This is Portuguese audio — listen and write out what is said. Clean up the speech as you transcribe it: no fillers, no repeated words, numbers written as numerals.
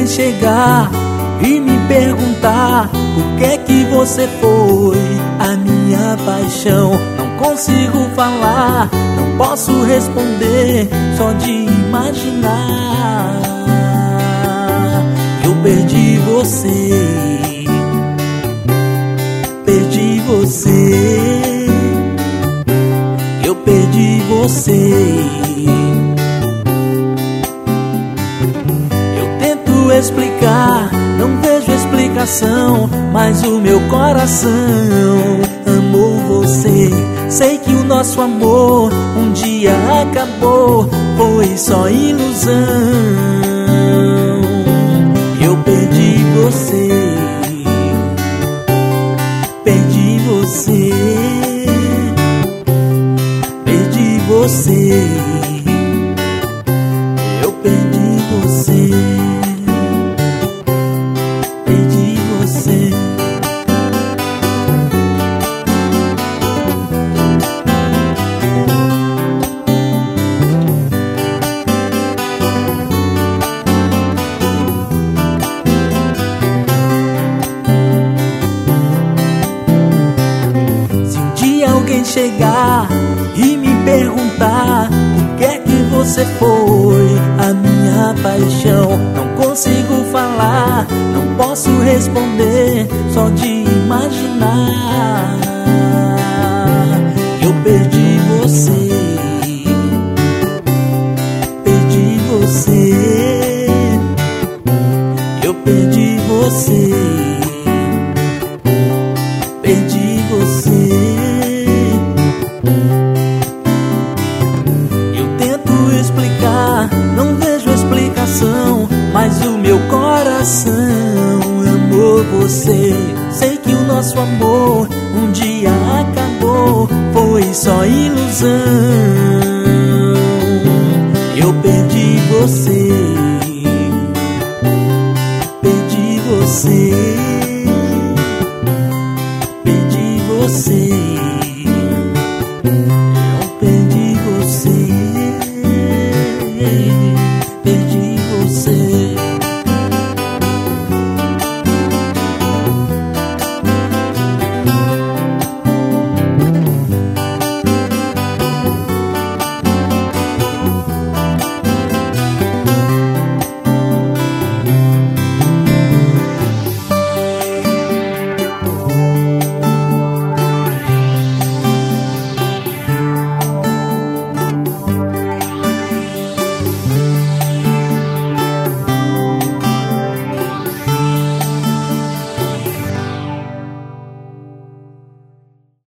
chegar e me perguntar por que você foi a minha paixão, não consigo falar, não posso responder, só de imaginar eu perdi você, perdi você, eu perdi você. Eu tento explicar, não vejo explicação, mas o meu coração amou você. Sei que o nosso amor um dia acabou, foi só ilusão. Eu perdi você, perdi você, perdi você, eu perdi você, perdi você. Alguém chegar e me perguntar por que você foi a minha paixão, não consigo falar, não posso responder, só de imaginar eu perdi você, perdi você, eu perdi você, perdi você. Eu tento explicar, não vejo explicação, mas o meu coração amou você. Sei que o nosso amor um dia acabou, foi só ilusão. Eu perdi você, perdi você, perdi você.